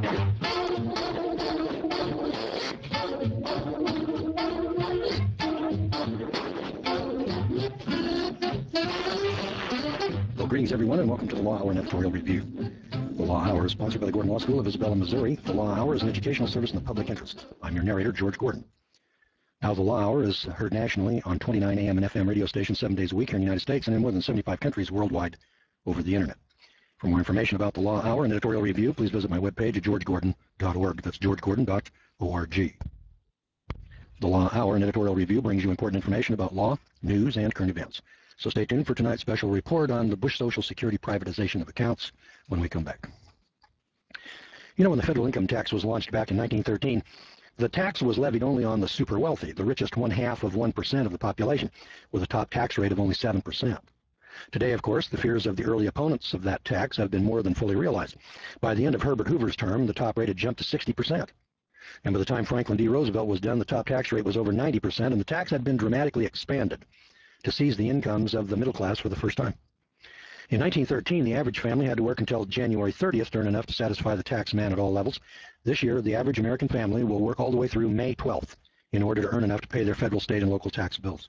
Well, greetings, everyone, and welcome to the Law Hour and Editorial Review. The Law Hour is sponsored by the Gordon Law School of Isabella, Missouri. The Law Hour is an educational service in the public interest. I'm your narrator, George Gordon. Now, the Law Hour is heard nationally on 29 AM and FM radio stations 7 days a week here in the United States and in more than 75 countries worldwide over the Internet. For more information about the Law Hour and Editorial Review, please visit my webpage at georgegordon.org. That's georgegordon.org. The Law Hour and Editorial Review brings you important information about law, news, and current events. So stay tuned for tonight's special report on the Bush Social Security privatization of accounts when we come back. You know, when the federal income tax was launched back in 1913, the tax was levied only on the super wealthy, the richest 1/2% of the population, with a top tax rate of only 7%. Today, of course, the fears of the early opponents of that tax have been more than fully realized. By the end of Herbert Hoover's term, the top rate had jumped to 60%. And by the time Franklin D. Roosevelt was done, the top tax rate was over 90%, and the tax had been dramatically expanded to seize the incomes of the middle class for the first time. In 1913, the average family had to work until January 30th to earn enough to satisfy the tax man at all levels. This year, the average American family will work all the way through May 12th in order to earn enough to pay their federal, state, and local tax bills.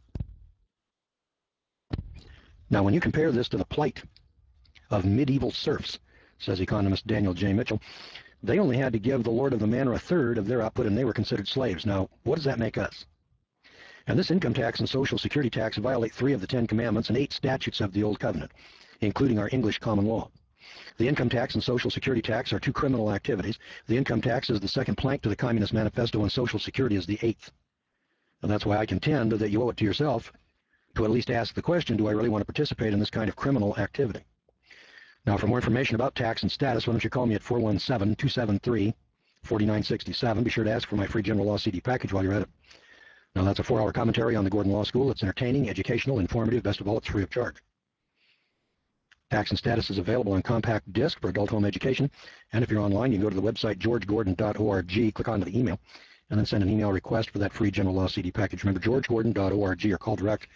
Now, when you compare this to the plight of medieval serfs, says economist Daniel J. Mitchell, they only had to give the lord of the manor a third of their output, and they were considered slaves. Now, what does that make us? And this income tax and Social Security tax violate 3 of the 10 commandments and 8 statutes of the Old Covenant, including our English common law. The income tax and Social Security tax are 2 criminal activities. The income tax is the second plank to the Communist Manifesto, and Social Security is the 8th. And that's why I contend that you owe it to yourself to at least ask the question, do I really want to participate in this kind of criminal activity? Now, for more information about tax and status, why don't you call me at 417-273-4967. Be sure to ask for my free general law CD package while you're at it. Now, that's a 4-hour commentary on the Gordon Law School. It's entertaining, educational, informative. Best of all, it's free of charge. Tax and Status is available on compact disc for adult home education. And if you're online, you can go to the website georgegordon.org, click onto the email, and then send an email request for that free general law CD package. Remember, georgegordon.org, or call direct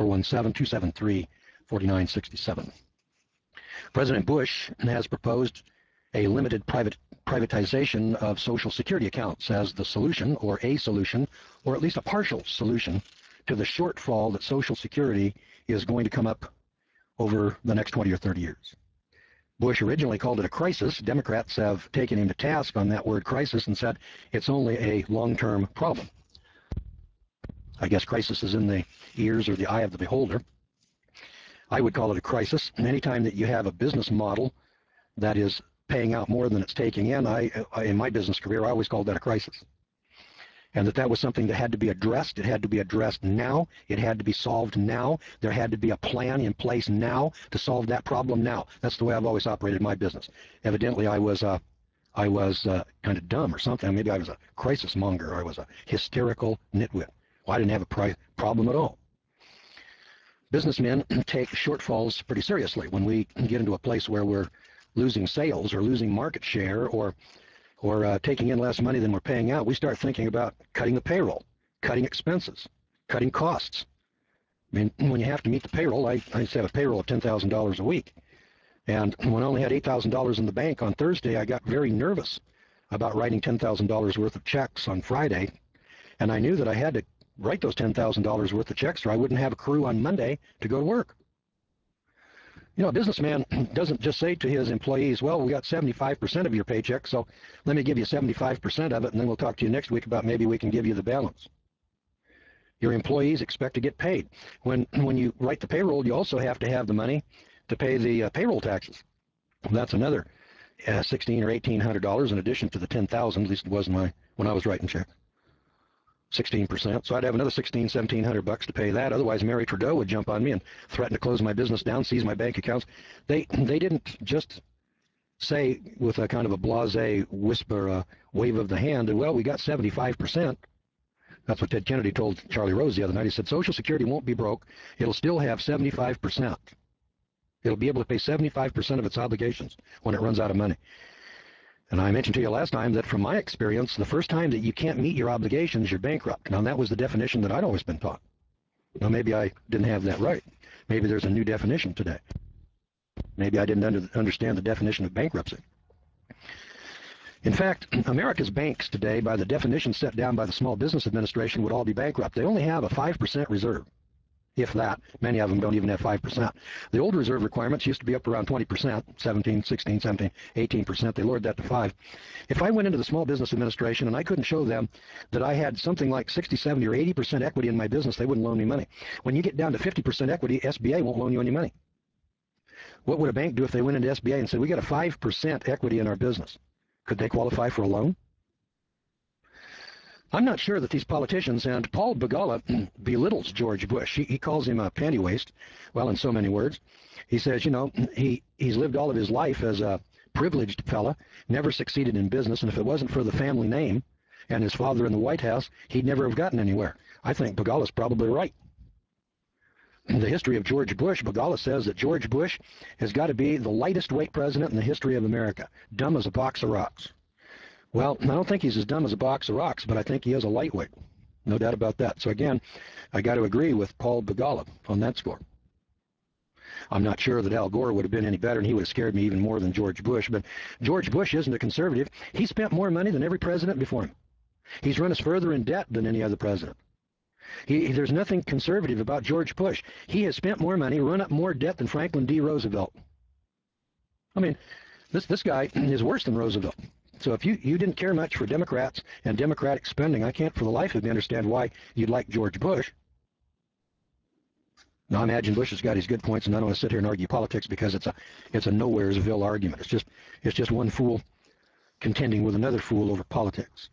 417-273-4967. President Bush has proposed a limited privatization of Social Security accounts as the solution, or a solution, or at least a partial solution to the shortfall that Social Security is going to come up over the next 20 or 30 years. Bush originally called it a crisis. Democrats have taken him to task on that word crisis and said it's only a long-term problem. I guess crisis is in the ears or the eye of the beholder. I would call it a crisis. Anytime that you have a business model that is paying out more than it's taking in, in my business career, I always called that a crisis. And that was something that had to be addressed. It had to be addressed now. It had to be solved now. There had to be a plan in place now to solve that problem now. That's the way I've always operated my business. Evidently, I was kind of dumb or something. Maybe I was a crisis monger. I was a hysterical nitwit. Well, I didn't have a problem at all. Businessmen take shortfalls pretty seriously. When we get into a place where we're losing sales or losing market share or taking in less money than we're paying out, we start thinking about cutting the payroll, cutting expenses, cutting costs. I mean, when you have to meet the payroll, I used to have a payroll of $10,000 a week. And when I only had $8,000 in the bank on Thursday, I got very nervous about writing $10,000 worth of checks on Friday. And I knew that I had to write those $10,000 worth of checks or I wouldn't have a crew on Monday to go to work. You know, a businessman doesn't just say to his employees, well, we got 75% of your paycheck, so let me give you 75% of it, and then we'll talk to you next week about maybe we can give you the balance. Your employees expect to get paid. When you write the payroll, you also have to have the money to pay the payroll taxes. That's another $1,600 or $1,800 in addition to the $10,000, at least it was when I was writing checks. 16%. So I'd have another $1,700 to pay that. Otherwise, Mary Trudeau would jump on me and threaten to close my business down, seize my bank accounts. They didn't just say with a kind of a blasé whisper, wave of the hand, well, we got 75%. That's what Ted Kennedy told Charlie Rose the other night. He said, Social Security won't be broke. It'll still have 75%. It'll be able to pay 75% of its obligations when it runs out of money. And I mentioned to you last time that from my experience, the first time that you can't meet your obligations, you're bankrupt. Now, that was the definition that I'd always been taught. Now, maybe I didn't have that right. Maybe there's a new definition today. Maybe I didn't understand the definition of bankruptcy. In fact, America's banks today, by the definition set down by the Small Business Administration, would all be bankrupt. They only have a 5% reserve, if that. Many of them don't even have 5%. The old reserve requirements used to be up around 20%, 17, 16, 17, 18%. They lowered that to 5. If I went into the Small Business Administration and I couldn't show them that I had something like 60, 70, or 80% equity in my business, they wouldn't loan me money. When you get down to 50% equity, SBA won't loan you any money. What would a bank do if they went into SBA and said, we got a 5% equity in our business? Could they qualify for a loan? I'm not sure that these politicians, and Paul Begala belittles George Bush. He calls him a panty waste, well, in so many words. He says, you know, he's lived all of his life as a privileged fella, never succeeded in business, and if it wasn't for the family name and his father in the White House, he'd never have gotten anywhere. I think Begala's probably right. In the history of George Bush, Begala says that George Bush has got to be the lightest weight president in the history of America, dumb as a box of rocks. Well, I don't think he's as dumb as a box of rocks, but I think he is a lightweight. No doubt about that. So again, I got to agree with Paul Begala on that score. I'm not sure that Al Gore would have been any better, and he would have scared me even more than George Bush. But George Bush isn't a conservative. He spent more money than every president before him. He's run us further in debt than any other president. There's nothing conservative about George Bush. He has spent more money, run up more debt than Franklin D. Roosevelt. I mean, this guy is worse than Roosevelt. So if you didn't care much for Democrats and Democratic spending, I can't for the life of me understand why you'd like George Bush. Now, I imagine Bush has got his good points, and I don't want to sit here and argue politics because it's a nowheresville argument. It's just one fool contending with another fool over politics.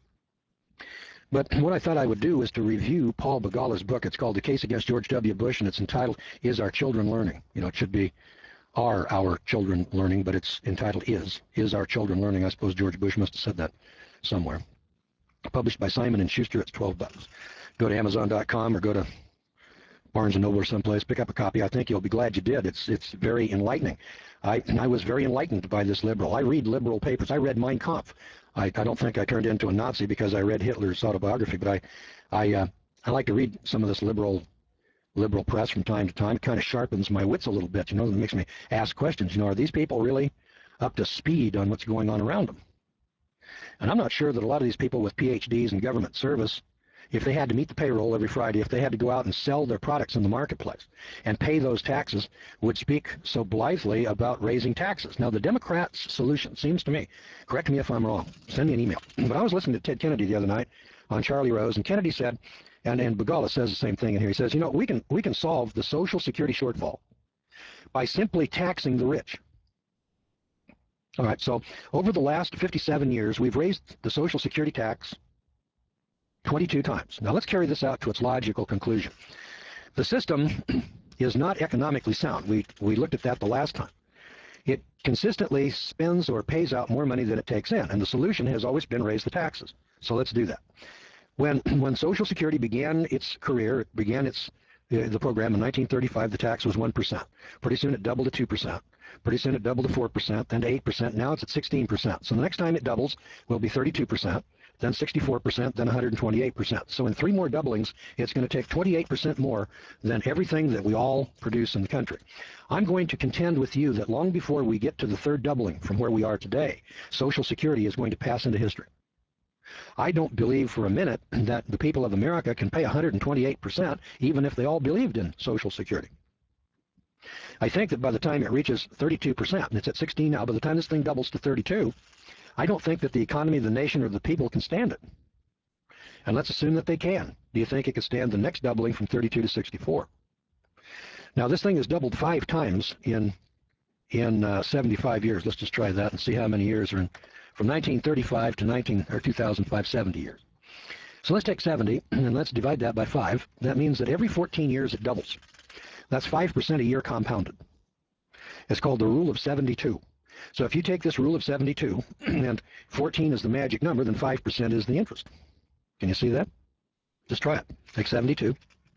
But what I thought I would do is to review Paul Begala's book. It's called The Case Against George W. Bush, and it's entitled, Is Our Children Learning? You know, it should be Are Our Children Learning, but it's entitled Is Our Children Learning? I suppose George Bush must have said that somewhere. Published by Simon & Schuster. It's $12. Go to Amazon.com or go to Barnes & Noble or someplace. Pick up a copy. I think you'll be glad you did. It's very enlightening. I was very enlightened by this liberal. I read liberal papers. I read Mein Kampf. I don't think I turned into a Nazi because I read Hitler's autobiography, but I like to read some of this liberal press from time to time. It kind of sharpens my wits a little bit, you know. It makes me ask questions. You know, are these people really up to speed on what's going on around them? And I'm not sure that a lot of these people with PhDs in government service, if they had to meet the payroll every Friday, if they had to go out and sell their products in the marketplace and pay those taxes, would speak so blithely about raising taxes. Now, the Democrats' solution seems to me, correct me if I'm wrong, send me an email, but I was listening to Ted Kennedy the other night on Charlie Rose, and Kennedy said, and Begala says the same thing in here, he says, you know, we can solve the Social Security shortfall by simply taxing the rich. All right, so over the last 57 years, we've raised the Social Security tax 22 times. Now let's carry this out to its logical conclusion. The system is not economically sound. We looked at that the last time. It consistently spends or pays out more money than it takes in, and the solution has always been raise the taxes. So let's do that. When Social Security began its career, it began the program in 1935, the tax was 1%. Pretty soon it doubled to 2%. Pretty soon it doubled to 4%, then to 8%. Now it's at 16%. So the next time it doubles will be 32%. Then 64%, then 128%. So in 3 more doublings, it's going to take 28% more than everything that we all produce in the country. I'm going to contend with you that long before we get to the 3rd doubling from where we are today, Social Security is going to pass into history. I don't believe for a minute that the people of America can pay 128%, even if they all believed in Social Security. I think that by the time it reaches 32%, and it's at 16 now, by the time this thing doubles to 32, I don't think that the economy of the nation or the people can stand it. And let's assume that they can. Do you think it could stand the next doubling from 32 to 64? Now, this thing has doubled 5 times in 75 years. Let's just try that and see how many years are in. From 1935 to 2005, 70 years. So let's take 70, and let's divide that by 5. That means that every 14 years it doubles. That's 5% a year compounded. It's called the Rule of 72. So if you take this Rule of 72, and 14 is the magic number, then 5% is the interest. Can you see that? Just try it. Take 72,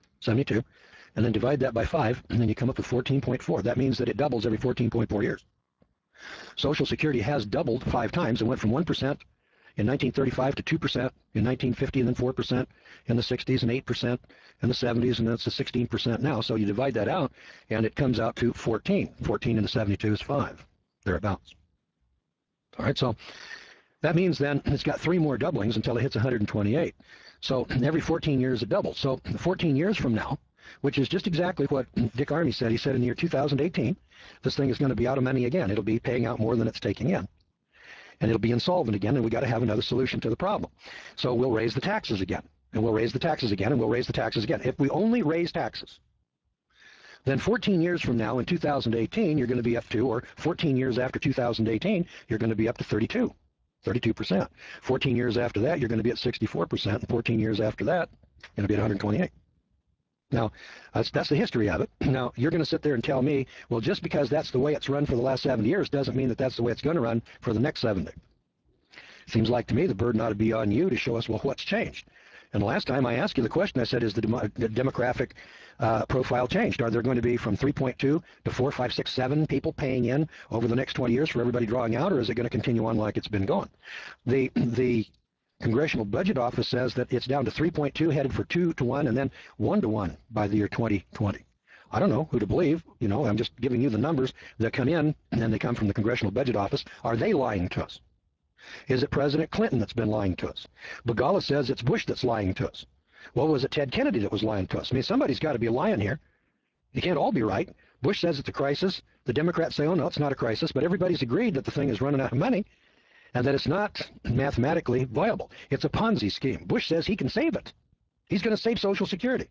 and then divide that by 5, and then you come up with 14.4. That means that it doubles every 14.4 years. Social Security has doubled 5 times and went from 1% in 1935 to 2% in 1950, and then 4% in the 60s, and 8% in the 70s, and that's a 16% now. So you divide that out, and it comes out to 14. 14 in the 72 is 5, thereabouts. All right, so That means then it's got 3 more doublings until it hits 128. So every 14 years it doubles. So 14 years from now, which is just exactly what Dick Armey said. He said in the year 2018, this thing is going to be out of money again. It'll be paying out more than it's taking in. And it'll be insolvent again, and we got to have another solution to the problem. So we'll raise the taxes again, and we'll raise the taxes again, and we'll raise the taxes again. If we only raise taxes, then 14 years from now in 2018, you're going to be up to, or 14 years after 2018, you're going to be up to 32%. 14 years after that, you're going to be at 64%, and 14 years after that, you're going to be at 128. Now, that's the history of it. Now, you're going to sit there and tell me, well, just because that's the way it's run for the last 70 years doesn't mean that that's the way it's going to run for the next 70. Seems like to me the burden ought to be on you to show us, well, what's changed? And the last time I asked you the question, I said, is the demographic profile changed? Are there going to be from 3.2 to 4, 5, 6, 7 people paying in over the next 20 years for everybody drawing out, or is it going to continue on like it's been going? The Congressional Budget Office says that it's down to 3.2, headed for 2 to 1, and then 1 to 1 by the year 2020. I don't know who to believe. You know, I'm just giving you the numbers that come in, and they come from the Congressional Budget Office. Are they lying to us? Is it President Clinton that's been lying to us? Begala says it's Bush that's lying to us. Well, was it Ted Kennedy that was lying to us? I mean, somebody's got to be lying here. You can't all be right. Bush says it's a crisis. The Democrats say, oh, no, it's not a crisis. But everybody's agreed that the thing is running out of money and that it's not mathematically viable. It's a Ponzi scheme. Bush says he can save it. He's going to save Social Security.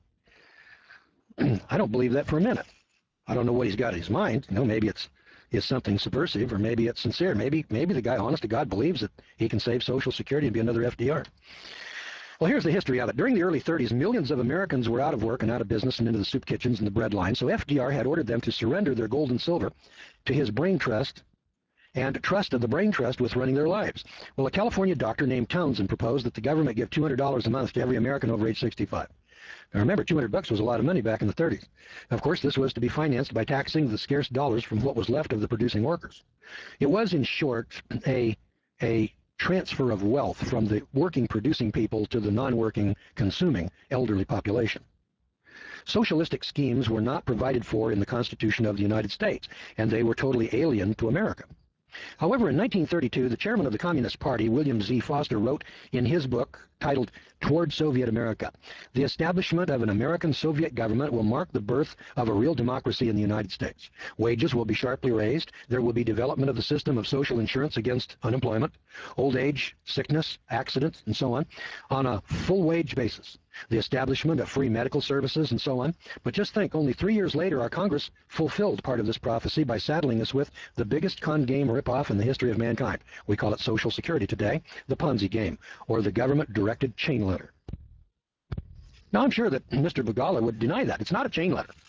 I don't believe that for a minute. I don't know what he's got in his mind. You know, maybe it's something subversive, or maybe it's sincere. Maybe the guy, honest to God, believes that he can save Social Security and be another FDR. Well, here's the history of it. During the early 30s, millions of Americans were out of work and out of business and into the soup kitchens and the bread line, so FDR had ordered them to surrender their gold and silver to his brain trust and trusted the brain trust with running their lives. Well, a California doctor named Townsend proposed that the government give $200 a month to every American over age 65. Now remember, $200 was a lot of money back in the 30s. Of course, this was to be financed by taxing the scarce dollars from what was left of the producing workers. It was, in short, a transfer of wealth from the working, producing people to the non-working, consuming elderly population. Socialistic schemes were not provided for in the Constitution of the United States, and they were totally alien to America. However, in 1932, the chairman of the Communist Party, William Z. Foster, wrote in his book titled Toward Soviet America, "The establishment of an American Soviet government will mark the birth of a real democracy in the United States. Wages will be sharply raised. There will be development of the system of social insurance against unemployment, old age, sickness, accidents, and so on a full wage basis. The establishment of free medical services, and so on." But just think, only 3 years later, our Congress fulfilled part of this prophecy by saddling us with the biggest con game ripoff in the history of mankind. We call it Social Security today, the Ponzi game, or the government-directed chain letter. Now, I'm sure that Mr. Begala would deny that. It's not a chain letter.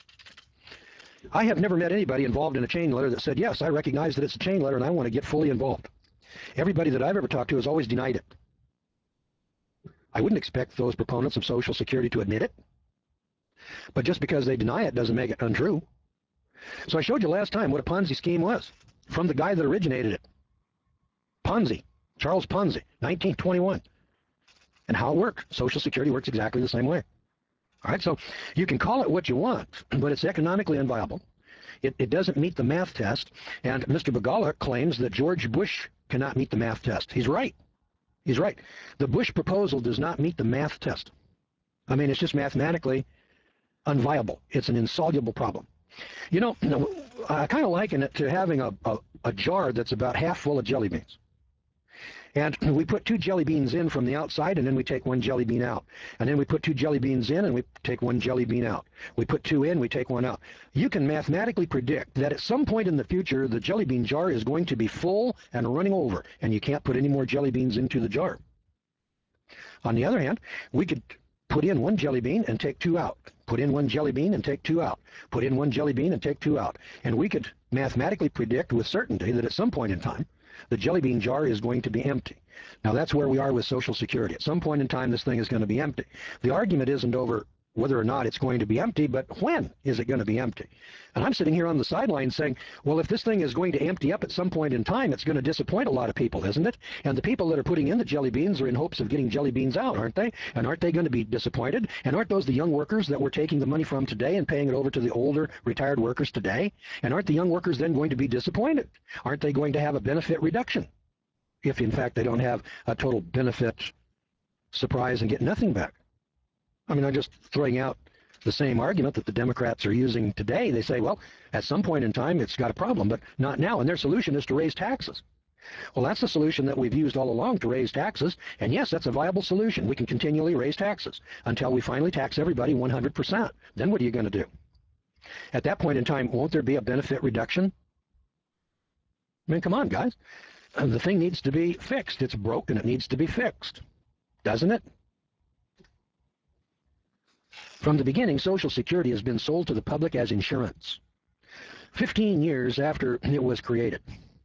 I have never met anybody involved in a chain letter that said, yes, I recognize that it's a chain letter and I want to get fully involved. Everybody that I've ever talked to has always denied it. I wouldn't expect those proponents of Social Security to admit it. But just because they deny it doesn't make it untrue. So I showed you last time what a Ponzi scheme was from the guy that originated it. Ponzi, Charles Ponzi, 1921. And how it worked. Social Security works exactly the same way. All right, so you can call it what you want, but it's economically unviable. It doesn't meet the math test, and Mr. Begala claims that George Bush cannot meet the math test. He's right. He's right. The Bush proposal does not meet the math test. I mean, it's just mathematically unviable. It's an insoluble problem. You know, I kind of liken it to having a jar that's about half full of jelly beans. And we put 2 jelly beans in from the outside, and then we take 1 jelly bean out. And then we put 2 jelly beans in, and we take 1 jelly bean out. We put 2 in, we take 1 out. You can mathematically predict that at some point in the future, the jelly bean jar is going to be full and running over, and you can't put any more jelly beans into the jar. On the other hand, we could put in 1 jelly bean and take 2 out. Put in 1 jelly bean and take 2 out. Put in 1 jelly bean and take 2 out. And we could mathematically predict with certainty that at some point in time, the jelly bean jar is going to be empty. Now, that's where we are with Social Security. At some point in time, this thing is going to be empty. The argument isn't over whether or not it's going to be empty, but when is it going to be empty? And I'm sitting here on the sidelines saying, well, if this thing is going to empty up at some point in time, it's going to disappoint a lot of people, isn't it? And the people that are putting in the jelly beans are in hopes of getting jelly beans out, aren't they? And aren't they going to be disappointed? And aren't those the young workers that we're taking the money from today and paying it over to the older retired workers today? And aren't the young workers then going to be disappointed? Aren't they going to have a benefit reduction? if in fact they don't have a total benefit surprise and get nothing back. I mean, I'm just throwing out the same argument that the Democrats are using today. They say, well, at some point in time it's got a problem, but not now, and their solution is to raise taxes. Well, that's the solution that we've used all along, to raise taxes, and yes, that's a viable solution. We can continually raise taxes until we finally tax everybody 100%. Then what are you going to do? At that point in time, won't there be a benefit reduction? I mean, come on, guys. The thing needs to be fixed. It's broken. It needs to be fixed, doesn't it? From the beginning, Social Security has been sold to the public as insurance. 15 years after it was created,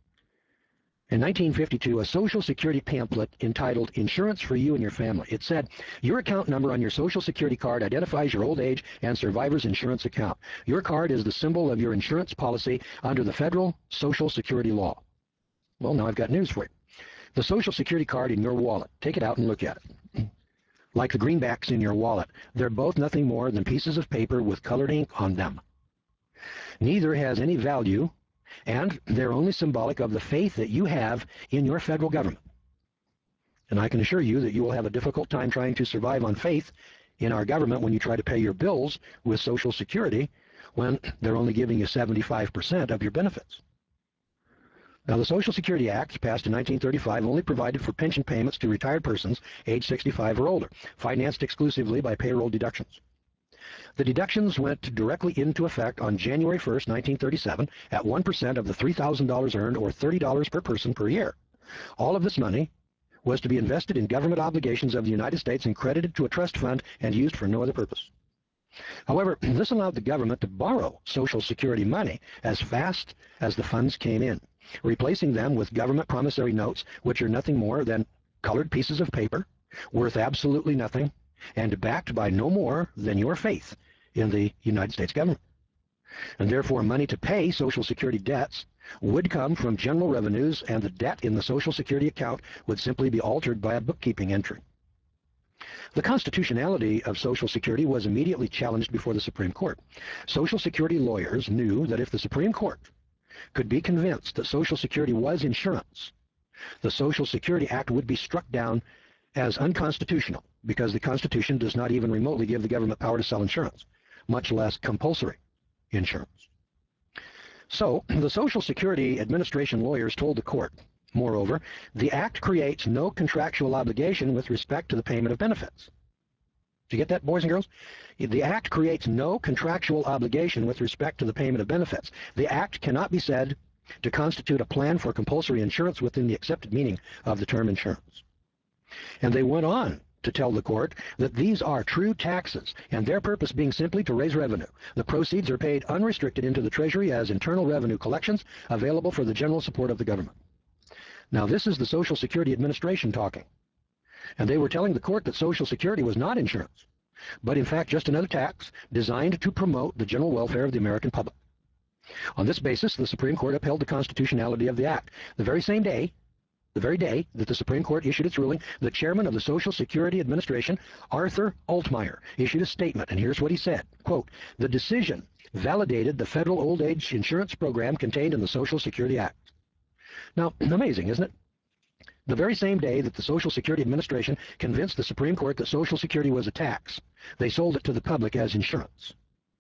in 1952, a Social Security pamphlet entitled Insurance for You and Your Family. It said, your account number on your Social Security card identifies your old age and survivor's insurance account. Your card is the symbol of your insurance policy under the federal Social Security law. Well, now I've got news for you. The Social Security card in your wallet, take it out and look at it. Like the greenbacks in your wallet, they're both nothing more than pieces of paper with colored ink on them. Neither has any value, and they're only symbolic of the faith that you have in your federal government. And I can assure you that you will have a difficult time trying to survive on faith in our government when you try to pay your bills with Social Security when they're only giving you 75% of your benefits. Now, the Social Security Act, passed in 1935, only provided for pension payments to retired persons age 65 or older, financed exclusively by payroll deductions. The deductions went directly into effect on January 1st, 1937, at 1% of the $3,000 earned, or $30 per person per year. All of this money was to be invested in government obligations of the United States and credited to a trust fund and used for no other purpose. However, this allowed the government to borrow Social Security money as fast as the funds came in, replacing them with government promissory notes, which are nothing more than colored pieces of paper, worth absolutely nothing, and backed by no more than your faith in the United States government. And therefore, money to pay Social Security debts would come from general revenues, and the debt in the Social Security account would simply be altered by a bookkeeping entry. The constitutionality of Social Security was immediately challenged before the Supreme Court. Social Security lawyers knew that if the Supreme Court could be convinced that Social Security was insurance, the Social Security Act would be struck down as unconstitutional, because the Constitution does not even remotely give the government power to sell insurance, much less compulsory insurance. So the Social Security Administration lawyers told the court, moreover, the Act creates no contractual obligation with respect to the payment of benefits. Did you get that, boys and girls? The Act creates no contractual obligation with respect to the payment of benefits. The Act cannot be said to constitute a plan for compulsory insurance within the accepted meaning of the term insurance. And they went on to tell the court that these are true taxes, and their purpose being simply to raise revenue. The proceeds are paid unrestricted into the Treasury as internal revenue collections available for the general support of the government. Now, this is the Social Security Administration talking. And they were telling the court that Social Security was not insurance, but in fact just another tax designed to promote the general welfare of the American public. On this basis, the Supreme Court upheld the constitutionality of the Act. The very day that the Supreme Court issued its ruling, the chairman of the Social Security Administration, Arthur Altmeyer, issued a statement, and here's what he said, quote, the decision validated the federal old age insurance program contained in the Social Security Act. Now, amazing, isn't it? The very same day that the Social Security Administration convinced the Supreme Court that Social Security was a tax, they sold it to the public as insurance.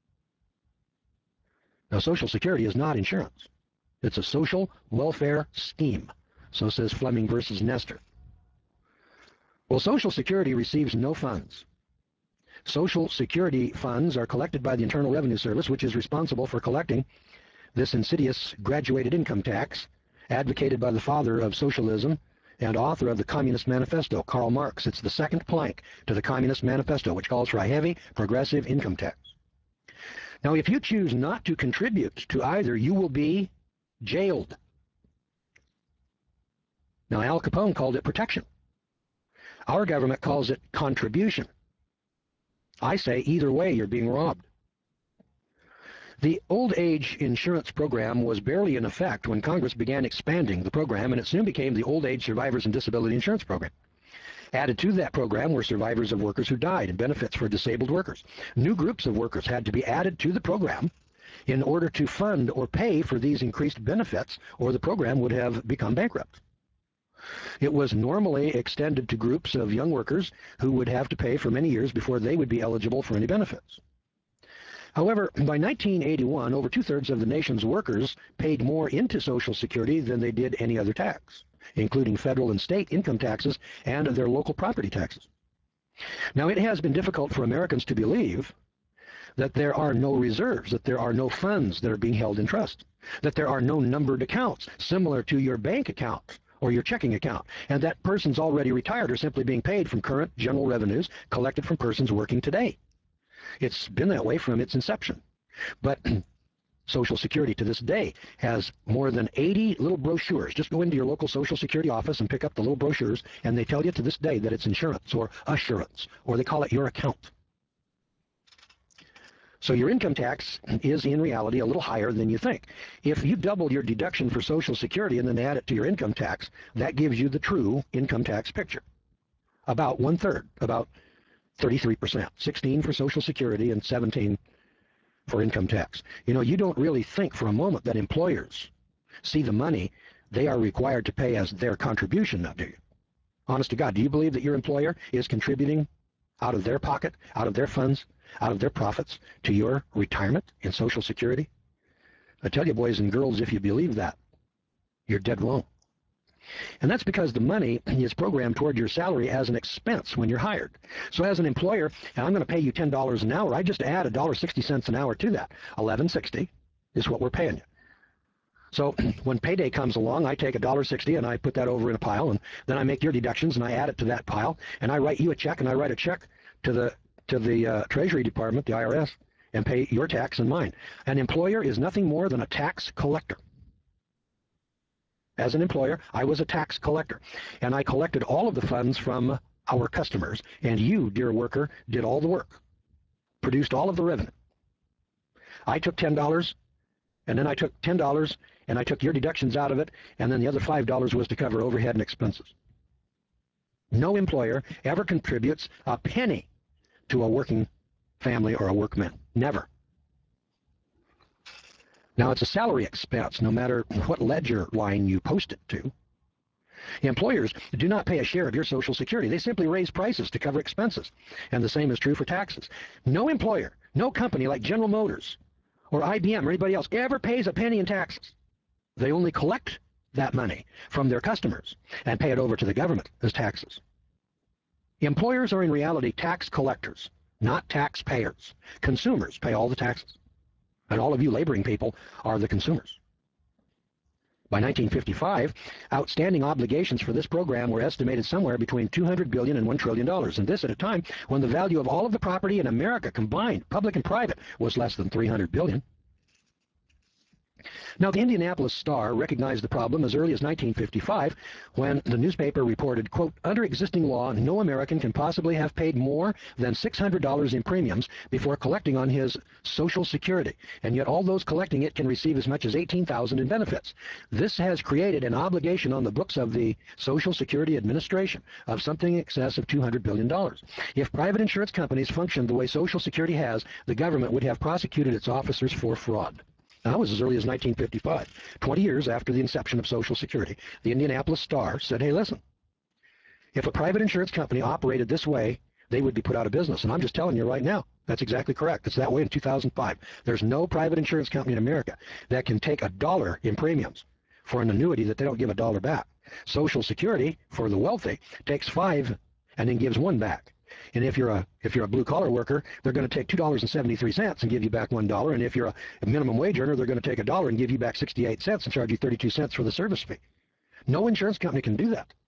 Now, Social Security is not insurance. It's a social welfare scheme. So says Fleming versus Nestor. Well, Social Security receives no funds. Social Security funds are collected by the Internal Revenue Service, which is responsible for collecting this insidious graduated income tax advocated by the father of socialism and author of the Communist Manifesto, Karl Marx. It's the second plank to the Communist Manifesto, which calls for a heavy progressive income tax. Now, if you choose not to contribute to either, you will be jailed. Now, Al Capone called it protection. Our government calls it contribution. I say either way, you're being robbed. The old age insurance program was barely in effect when Congress began expanding the program, and it soon became the Old Age Survivors and Disability Insurance Program. Added to that program were survivors of workers who died and benefits for disabled workers. New groups of workers had to be added to the program in order to fund or pay for these increased benefits, or the program would have become bankrupt. It was normally extended to groups of young workers who would have to pay for many years before they would be eligible for any benefits. However, by 1981, over two-thirds of the nation's workers paid more into Social Security than they did any other tax, including federal and state income taxes and their local property taxes. Now, it has been difficult for Americans to believe that there are no reserves, that there are no funds that are being held in trust, that there are no numbered accounts similar to your bank account or your checking account, and that persons already retired are simply being paid from current general revenues collected from persons working today. It's been that way from its inception. But Social Security to this day has more than 80 little brochures. Just go into your local Social Security office and pick up the little brochures, and they tell you to this day that it's insurance or assurance, or they call it your account. So your income tax is in reality a little higher than you think. If you double your deduction for Social Security and then add it to your income tax, that gives you the true income tax picture. About one-third, about 33%, 16 for Social Security and 17 for income tax. You know, you don't really think for a moment that employers see the money they are required to pay as their contribution now, do you? Honest to God, do you believe that your employer is contributing out of their pocket, out of their funds, out of their profits to your retirement in Social Security? I tell you, boys and girls, if you believe that, you're dead wrong. And that's because the money is programmed toward your salary as an expense when you're hired. So as an employer, and I'm going to pay you $10 an hour, I just add $1.60 an hour to that. $11.60 is what we're paying you. So when payday comes along, I take $1.60 and I put that over in a pile, and then I make your deductions and I add it to that pile, and I write you a check, and I write a check to the Treasury Department, the IRS, and pay your tax and mine. An employer is nothing more than a tax collector. As an employer, I was a tax collector, and I collected all of the funds from our customers, and you, dear worker, did all the work, produced all of the revenue. I took $10, and then I took $10, and I took your deductions out of it, and then the other $5 was to cover overhead and expenses. No employer ever contributes a penny to a working family or a workman. Never. Now, it's a salary expense, no matter what ledger line you post it to. Employers do not pay a share of your Social Security. They simply raise prices to cover expenses. And the same is true for taxes. No employer, no company like General Motors or IBM or anybody else ever pays a penny in taxes. They only collect that money from their customers and pay it over to the government as taxes. Employers are in reality tax collectors, not taxpayers. Consumers pay all the taxes. And all of you laboring people are the consumers. By 1955, outstanding obligations for this program were estimated somewhere between $200 billion and $1 trillion, and this at a time when the value of all of the property in America combined, public and private, was less than $300 billion. Now, the Indianapolis Star recognized the problem as early as 1955 when the newspaper reported, quote, under existing law, no American can possibly have paid more than $600 in premiums before collecting on his Social Security, and yet all those collecting it can receive as much as $18,000 in benefits. This has created an obligation on the books of the Social Security Administration of something in excess of $200 billion. If private insurance companies functioned the way Social Security has, the government would have prosecuted its officers for fraud. That was as early as 1955, 20 years after the inception of Social Security. The Indianapolis Star said, hey, listen, if a private insurance company operated this way, they would be put out of business. And I'm just telling you right now, that's exactly correct. It's that way in 2005. There's no private insurance company in America that can take $1 in premiums for an annuity that they don't give $1 back. Social Security, for the wealthy, takes $5 and then gives $1 back. And if you're a blue-collar worker, they're going to take $2.73 and give you back $1. And if you're a minimum wage earner, they're going to take $1 and give you back 68 cents and charge you 32 cents for the service fee. No insurance company can do that.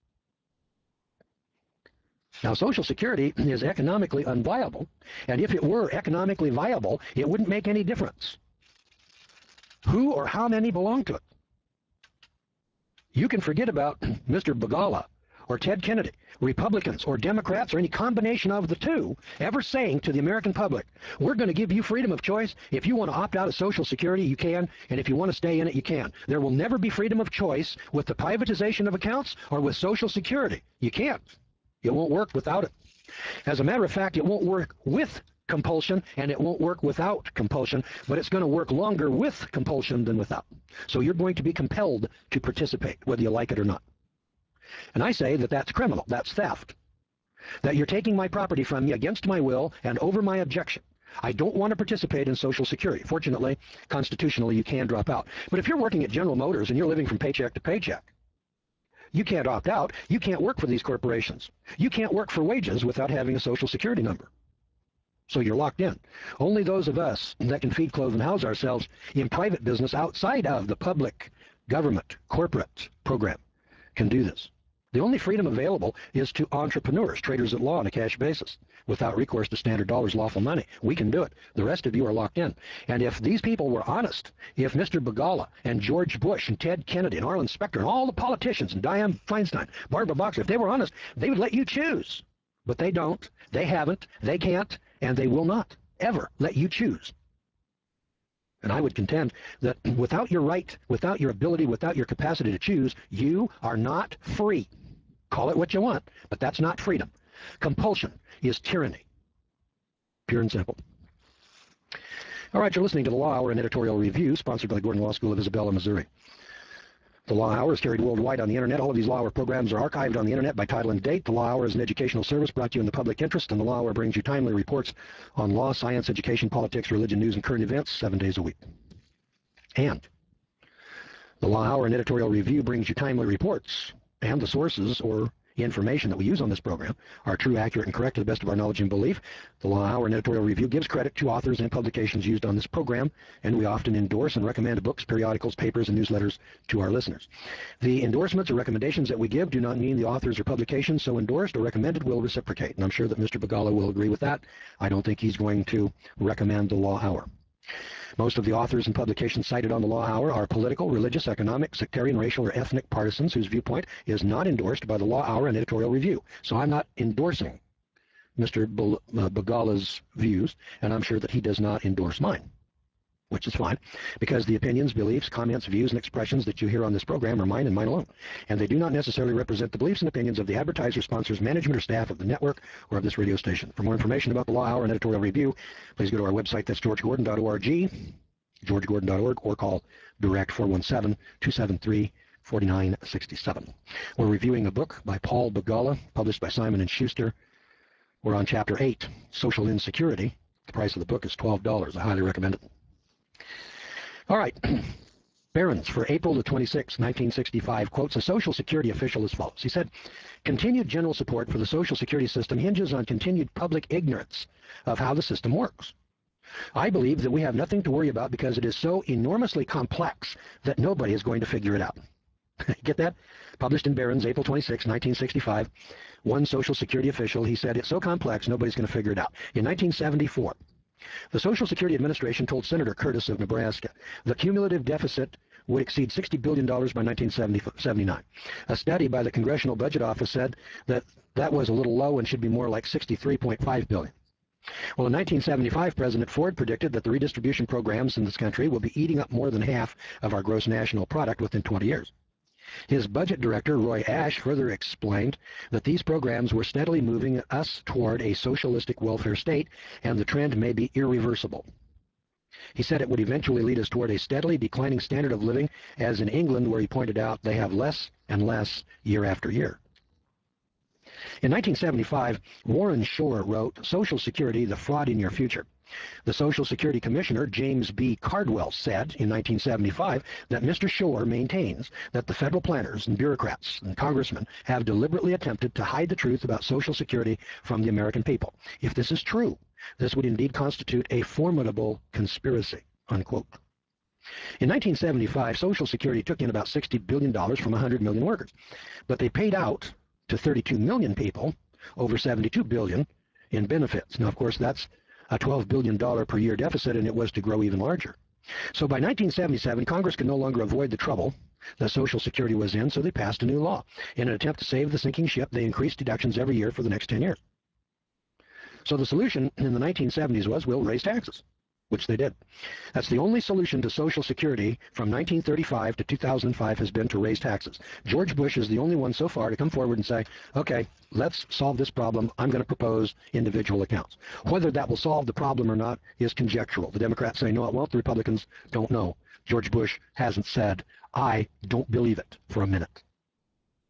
Now, Social Security is economically unviable, and if it were economically viable, it wouldn't make any difference who or how many belong to it. You can forget about Mr. Begala or Ted Kennedy, Republicans or Democrats or any combination of the two, ever saying to the American public, we're going to give you freedom of choice. If you want to opt out of Social Security, you can, and if you want to stay in it, you can. There will never be freedom of choice with the privatization of accounts or with Social Security. You can't. It won't work without it. As a matter of fact, it won't work with compulsion, and it won't work without compulsion, but it's going to work longer with compulsion than without. So you're going to be compelled to participate, whether you like it or not. And I say that that's criminal. That's theft. That you're taking my property from me against my will and over my objection. I don't want to participate in Social Security. Fortunately, constitutionally, you can drop out. But if you're working at General Motors and you're living from paycheck to paycheck, you can't opt out. You can't work for these corporations. You can't work for wages without having a Social Security number. So you're locked in. Only those of us that can feed, clothe, and house ourselves in private business outside of the public, government, corporate program can do this. The only freedom available is to entrepreneurs, traders at law on a cash basis, without recourse to standard dollars, lawful money. We can do it. The rest of you are locked in. And if these people were honest, if Mr. Begala and George Bush and Ted Kennedy and Arlen Specter and all the politicians and Dianne Feinstein, Barbara Boxer, if they were honest, they would let you choose. But they don't. They haven't. They can't. And they will not ever let you choose. And I would contend that without your right, without your ability, without your capacity to choose, you are not free. Call it what you want, but that's not freedom. Compulsion is tyranny, pure and simple. All right, you're listening to the Law Hour, an editorial review sponsored by the Gordon Law School of Isabella, Missouri. The Law Hour is carried worldwide on the Internet. All of these Law Hour programs are archived on the Internet by title and date. The Law Hour is an educational service brought to you in the public interest, and the Law Hour brings you timely reports on law, science, education, politics, religion, news, and current events 7 days a week. And the Law Hour and editorial review brings you timely reports, and the sources or information that we use on this program are true, accurate, and correct to the best of our knowledge and belief. The Law Hour and editorial review gives credit to authors and publications used on this program, and we often endorse and recommend books, periodicals, papers, and newsletters to our listeners. The endorsements or recommendations that we give do not mean the authors or publications so endorsed or recommended will reciprocate, and I'm sure that Mr. Begala will agree with that. I don't think he's going to recommend the Law Hour. Most of the authors and publications cited on the Law Hour are political, religious, economic, sectarian, racial, or ethnic partisans whose viewpoint is not endorsed by the Law Hour and editorial review. So I'm not endorsing Mr. Begala's views, and I'm sure that he does not endorse mine, which is fine, because the opinions, beliefs, comments, views, and expressions that you hear on this program are mine and mine alone, and they do not necessarily represent the beliefs and opinions of the advertiser, sponsors, management, or staff of the network or of this radio station. For more information about the Law Hour and editorial review, please go to our website. That's georgegordon.org, georgegordon.org, or call direct 417-273-4967. We're reviewing a book by Paul Begala, published by Simon & Schuster. We're on Chapter 8, Social Insecurity. The price of the book is $12. I highly recommend it. All right. Barron's for April the 26th, 1965, quotes a Social Security official as follows. He said, "Continued general support for the Social Security system hinges on continued public ignorance of how the system works. I believe that we have nothing to worry about because it is so enormously complex that nobody is going to figure it out." Get that? Published in Barron's, April 26, 1965. One Social Security official, he said, it's so complex, nobody's going to figure it out. In 1974, the Social Security Administration told Senator Curtis of Nebraska the cumulative deficit would exceed $60 billion by 1979. A study by the Congressional Budget Office said that that was a little low and should be more like $63.5 billion. Well, in 1975, President Ford predicted that the redistribution programs in this country will be eating up more than half of our gross national product within 20 years. His budget director, Roy Ash, further explained that these programs were steadily moving us toward a socialistic welfare state, and the trend may be irreversible. He said it would eventually lead us toward a steadily declining standard of living, as in England, where he pointed out they have less and less year after year. In 1975, Warren Shore wrote, "Social Security, the Fraud in Your Future." The Social Security Commissioner, James B. Cardwell, said in 1975 that Mr. Shore maintains that the federal planners and bureaucrats and congressmen have deliberately attempted to hide the truth about Social Security from the American people. If this is true, this would indeed constitute a formidable conspiracy, unquote. In 1975, Social Security took in about $60 billion from 100 million workers, but they paid out to 32 million people over $72 billion in benefits. Now, of course, that's a $12 billion per year deficit, and it was to grow even larger. So by 1977, Congress could no longer avoid the trouble that Social Security was in, so they passed a new law. In an attempt to save the sinking ship, they increased deductions every year for the next 10 years. So the solution in the 1970s was, we'll raise taxes, which they did. That's the only solution to Social Security from 1935 to 2005 has been to raise taxes. George Bush is the only one so far to come forward and say, okay, let's solve this problem. I'm going to propose individual accounts. Whether that will solve the problem or not is conjectural. The Democrats say, no, it won't. The Republicans don't know. George Bush hasn't said, I don't believe it for a minute.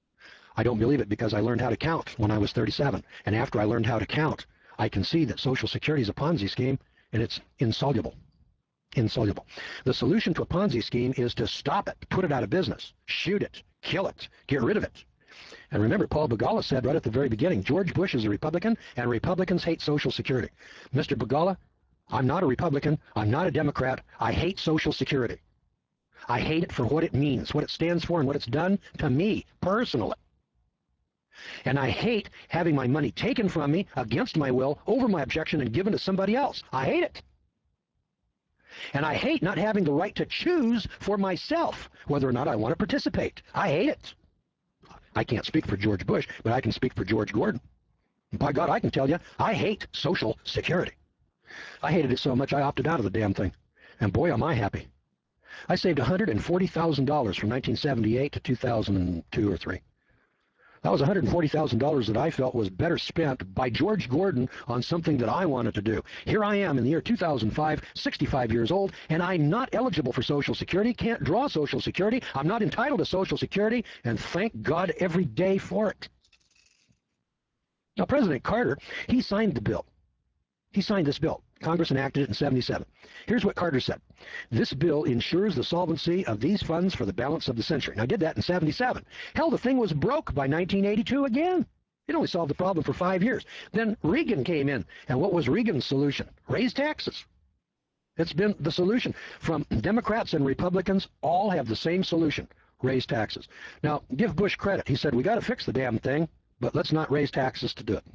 I don't believe it because I learned how to count when I was 37. And after I learned how to count, I can see that Social Security is a Ponzi scheme, and it's insoluble. Insoluble. The solution to a Ponzi scheme is to stop it, put it out of business, shoot it, kill it, get rid of it. And remember, Paul Begala said right at the very beginning, George Bush is a Republican, and Republicans hate Social Security. Mr. Begala, I'm not a Republican. I'm not a Democrat. I hate Social Security. I hate it for what it means, what it stands for, and what it's done to me personally. And I hate having my money taken from me against my will, over my objection, and given to somebody else. I hate it. And I hate not having the right to choose for myself whether or not I want to participate. I hate it. I can't speak for George Bush, but I can speak for George Gordon. And by God, I can tell you, I hate Social Security. I hated it so much I opted out of the damn thing. And boy, am I happy. I saved $140,000 from 1978 to 2002 or 3. That was $140,000 that I felt was better spent by George Gordon on something that I wanted to do. Here I am in the year 2005, 65 years old, and I'm not eligible for Social Security, can't draw Social Security, I'm not entitled to Social Security, and thank God every day for it. Now, President Carter, he signed the bill. He signed this bill. Congress enacted it in 77. Here's what Carter said. This bill ensures the solvency of these funds for the balance of the century. Now, I did that in 77. Hell, the thing was broke by 1982 again. It only solved the problem for 5 years. Then Reagan came in, and what was Reagan's solution? Raise taxes. It's been the solution. From Democrats and Republicans, all have the same solution, raise taxes. Now, give Bush credit. He said, we got to fix the damn thing, but let's not raise taxes to do it.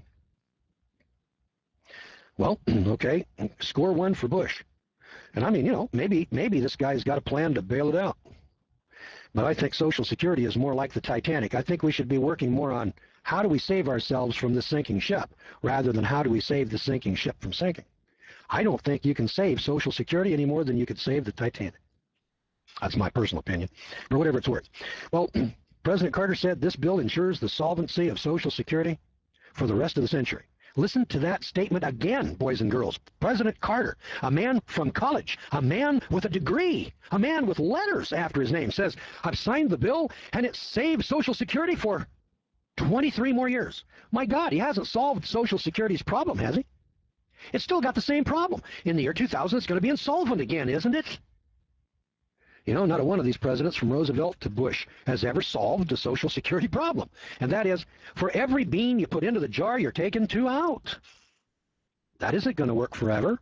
Well, okay, score one for Bush. And I mean, you know, maybe this guy's got a plan to bail it out. But I think Social Security is more like the Titanic. I think we should be working more on how do we save ourselves from the sinking ship, rather than how do we save the sinking ship from sinking. I don't think you can save Social Security any more than you could save the Titanic. That's my personal opinion, or whatever it's worth. Well, President Carter said this bill ensures the solvency of Social Security for the rest of the century. Listen to that statement again, boys and girls. President Carter, a man from college, a man with a degree, a man with letters after his name, says, I've signed the bill, and it saves Social Security for 23 more years. My God, he hasn't solved Social Security's problem, has he? It's still got the same problem. In the year 2000, it's going to be insolvent again, isn't it? You know, not a one of these presidents, from Roosevelt to Bush, has ever solved the Social Security problem. And that is, for every bean you put into the jar, you're taking 2 out. That isn't going to work forever.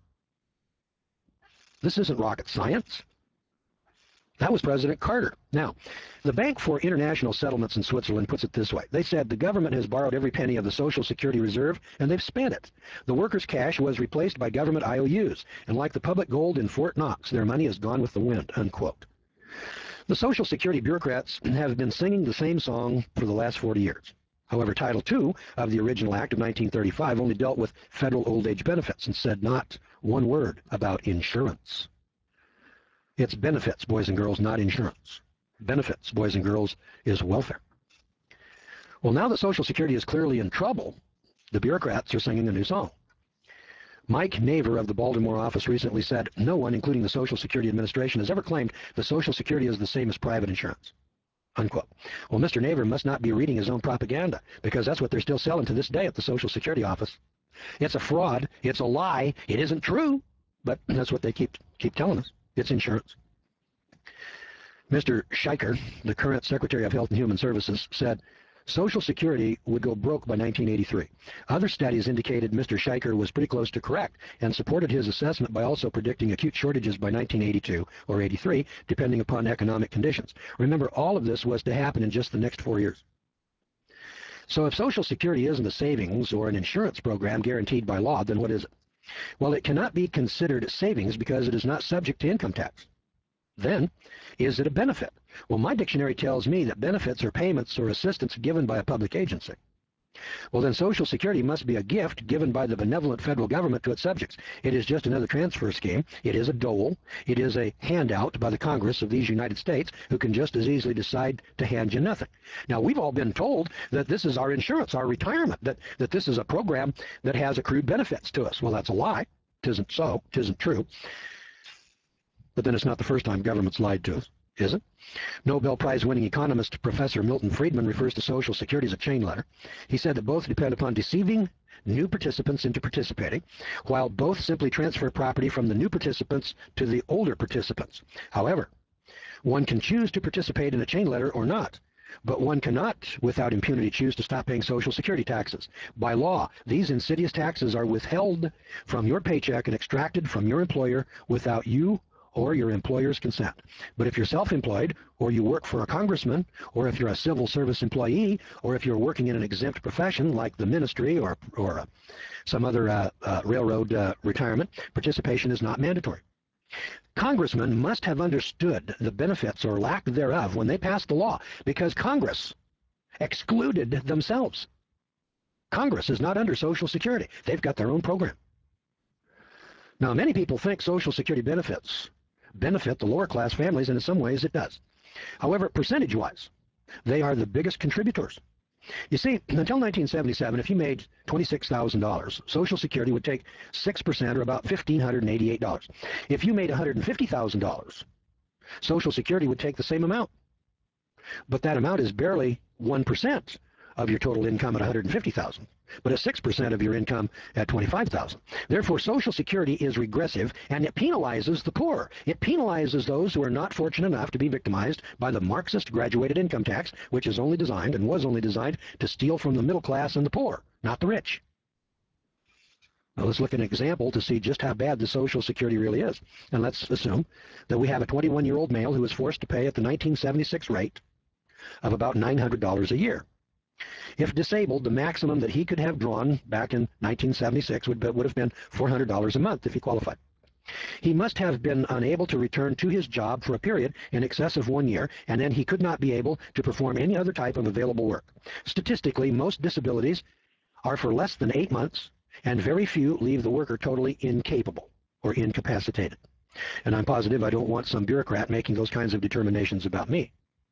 This isn't rocket science. That was President Carter. Now, the Bank for International Settlements in Switzerland puts it this way. They said the government has borrowed every penny of the Social Security reserve, and they've spent it. The workers' cash was replaced by government IOUs, and like the public gold in Fort Knox, their money has gone with the wind, unquote. The Social Security bureaucrats have been singing the same song for the last 40 years. However, Title II of the original Act of 1935 only dealt with federal old age benefits and said not one word about insurance. It's benefits, boys and girls, not insurance. Benefits, boys and girls, is welfare. Well, now that Social Security is clearly in trouble, the bureaucrats are singing a new song. Mike Naver of the Baltimore office recently said, no one, including the Social Security Administration, has ever claimed that Social Security is the same as private insurance, unquote. Well, Mr. Naver must not be reading his own propaganda, because that's what they're still selling to this day at the Social Security office. It's a fraud. It's a lie. It isn't true, but that's what they keep telling us. It's insurance. Mr. Scheicher, the current Secretary of Health and Human Services, said Social Security would go broke by 1983. Other studies indicated Mr. Scheicher was pretty close to correct and supported his assessment by also predicting acute shortages by 1982 or 83, depending upon economic conditions. Remember, all of this was to happen in just the next 4 years. So if Social Security isn't a savings or an insurance program guaranteed by law, then what is it? Well, it cannot be considered savings because it is not subject to income tax. Then, is it a benefit? Well, my dictionary tells me that benefits are payments or assistance given by a public agency. Well, then Social Security must be a gift given by the benevolent federal government to its subjects. It is just another transfer scheme. It is a dole. It is a handout by the Congress of these United States, who can just as easily decide to hand you nothing. Now, we've all been told that this is our insurance, our retirement, that this is a program that has accrued benefits to us. Well, that's a lie. It isn't so. It isn't true. But then it's not the first time government's lied to us. is it? Nobel Prize-winning economist Professor Milton Friedman refers to Social Security as a chain letter. He said that both depend upon deceiving new participants into participating, while both simply transfer property from the new participants to the older participants. However, one can choose to participate in a chain letter or not, but one cannot, without impunity, choose to stop paying Social Security taxes. By law, these insidious taxes are withheld from your paycheck and extracted from your employer without you or your employer's consent. But if you're self-employed, or you work for a congressman, or if you're a civil service employee, or if you're working in an exempt profession like the ministry or some other railroad retirement, participation is not mandatory. Congressmen must have understood the benefits or lack thereof when they passed the law, because Congress excluded themselves. Congress is not under Social Security. They've got their own program. Now, many people think Social Security benefits benefit the lower class families, and in some ways it does. However, percentage-wise, they are the biggest contributors. You see, until 1977, if you made $26,000, Social Security would take 6%, or about $1,588. If you made $150,000, Social Security would take the same amount. But that amount is barely 1% of your total income at $150,000, but at 6% of your income at $25,000. Therefore, Social Security is regressive, and it penalizes the poor. It penalizes those who are not fortunate enough to be victimized by the Marxist graduated income tax, which is only designed and was only designed to steal from the middle class and the poor, not the rich. Now let's look at an example to see just how bad the Social Security really is. And let's assume that we have a 21-year-old male who is forced to pay at the 1976 rate of about $900 a year. If disabled, the maximum that he could have drawn back in 1976 would have been $400 a month if he qualified. He must have been unable to return to his job for a period in excess of 1 year, and then he could not be able to perform any other type of available work. Statistically, most disabilities are for less than 8 months, and very few leave the worker totally incapable or incapacitated. And I'm positive I don't want some bureaucrat making those kinds of determinations about me.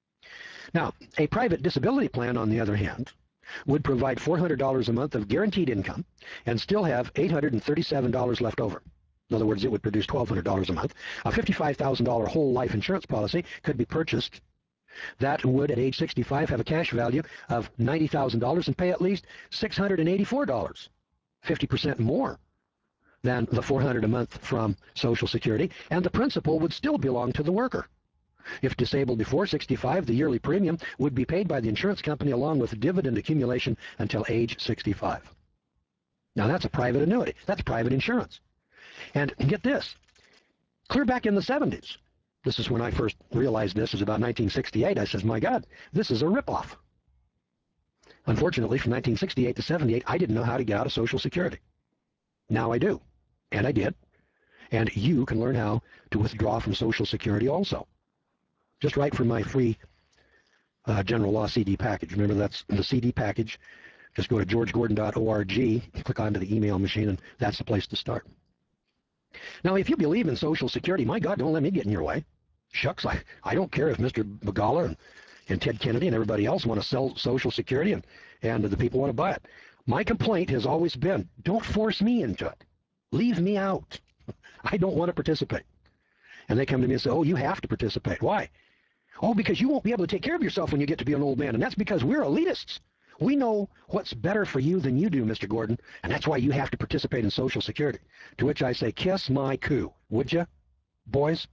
Now, a private disability plan, on the other hand, would provide $400 a month of guaranteed income and still have $837 left over. In other words, it would produce $1,200 a month. A $55,000 whole life insurance policy could be purchased. That would, at age 65, have a cash value of $90,000 and pay at least $684, 50% more than the $400 a month from Social Security, and the principal would still belong to the worker. If disabled before 65, the yearly premium would be paid by the insurance company along with dividend accumulation until age 65. Now that's a private annuity. That's private insurance. And get this, clear back in the 70s, this is when I first realized this, was about 1968, I says, my God, this is a ripoff. Unfortunately, from 1968 to 78, I didn't know how to get out of Social Security. Now I do, and I did. And you can learn how to withdraw from Social Security also. Just right from my free General Law CD package. Remember, that's the CD package. Just go to georgegordon.org, click onto the email machine, and that's the place to start. Now, if you believe in Social Security, my God, don't let me get in your way. Shucks, I don't care if Mr. Begala and Ted Kennedy and everybody else want to sell Social Security and the people want to buy it. My complaint has always been, don't force me into it. Leave me out. I don't want to participate. And they come to me and say, oh, you have to participate. Why? Oh, because you won't be able to take care of yourself when you get to be an old man. And that's because we're elitists. We know what's better for you than you do, Mr. Gordon, and that's why you have to participate in Social Security. To which I say, kiss my coo, would you, boys?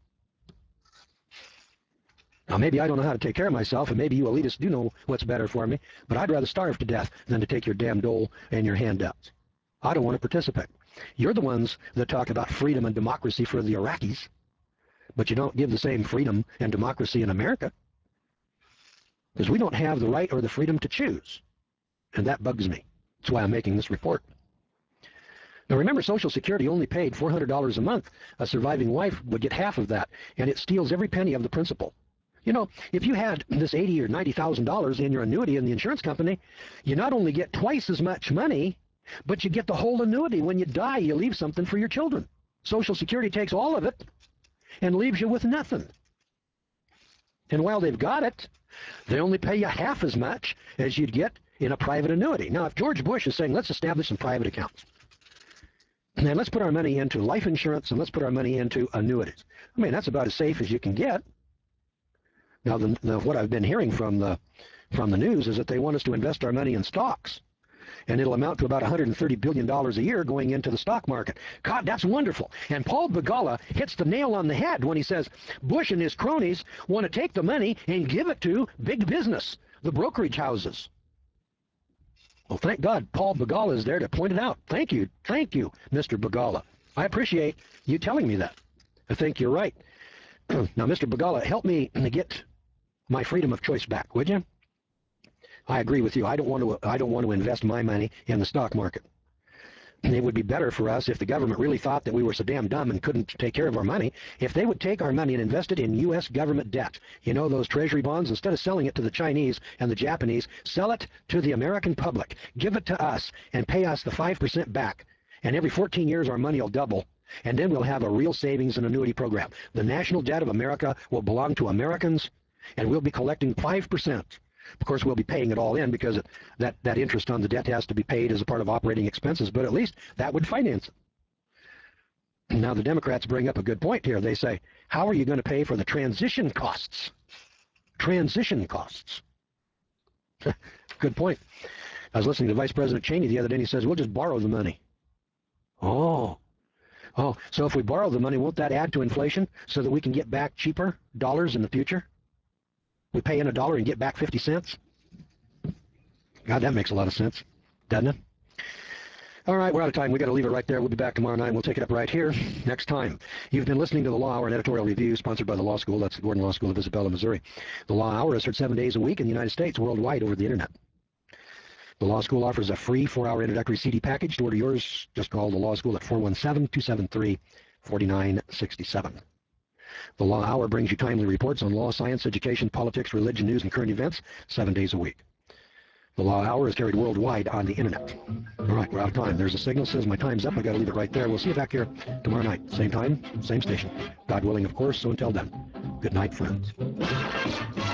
Now, maybe I don't know how to take care of myself, and maybe you elitists do know what's better for me, but I'd rather starve to death than to take your damn dole and your handouts. I don't want to participate. You're the ones that talk about freedom and democracy for the Iraqis, but you don't give the same freedom and democracy in America, because we don't have the right or the freedom to choose, and that bugs me. That's why I'm making this report. Now remember, Social Security only paid $400 a month. A surviving wife would get half of that, and it steals every penny of the principal. You know, if you had this $80,000 or $90,000 in your annuity in the insurance company, you not only get twice as much money, but you get the whole annuity. When you die, you leave something for your children. Social Security takes all of it and leaves you with nothing. And while they've got it, they only pay you half as much as you'd get in a private annuity. Now, if George Bush is saying, let's establish some private accounts, and let's put our money into life insurance and let's put our money into annuities. I mean, that's about as safe as you can get. Now, what I've been hearing from the news is that they want us to invest our money in stocks, and it'll amount to about $130 billion a year going into the stock market. God, that's wonderful. And Paul Begala hits the nail on the head when he says Bush and his cronies want to take the money and give it to big business, the brokerage houses. Well, thank God Paul Begala is there to point it out. Thank you, Mr. Begala. I appreciate you telling me that. I think you're right. Now, Mr. Begala, help me get my freedom of choice back, would you? I agree with you. I don't want to invest my money in the stock market. It would be better for us if the government really thought that we were so damn dumb and couldn't take care of our money, if they would take our money and invest it in U.S. government debt. You know, those treasury bonds, instead of selling it to the Chinese and the Japanese, sell it to the American public. Give it to us and pay us the 5% back. And every 14 years, our money will double. And then we'll have a real savings and annuity program. The national debt of America will belong to Americans, and we'll be collecting 5%. Of course, we'll be paying it all in because that interest on the debt has to be paid as a part of operating expenses, but at least that would finance it. Now, the Democrats bring up a good point here. They say, how are you going to pay for the transition costs? Transition costs. Good point. I was listening to Vice President Cheney the other day, and he says, we'll just borrow the money. Oh, so if we borrow the money, won't that add to inflation so that we can get back cheaper dollars in the future? We pay in $1 and get back 50 cents. God, that makes a lot of sense, doesn't it? All right, we're out of time. We've got to leave it right there. We'll be back tomorrow night. We'll take it up right here next time. You've been listening to The Law Hour, an editorial review sponsored by the Law School. That's the Gordon Law School of Isabella, Missouri. The Law Hour is heard 7 days a week in the United States, worldwide over the Internet. The Law School offers a free 4-hour introductory CD package. To order yours, just call the Law School at 417-273-4967. The Law Hour brings you timely reports on law, science, education, politics, religion, news, and current events 7 days a week. The Law Hour is carried worldwide on the Internet. All right, we're out of time. There's a signal that says my time's up. I've got to leave it right there. We'll see you back here tomorrow night. Same time, same station. God willing, of course. So until then, good night, friends.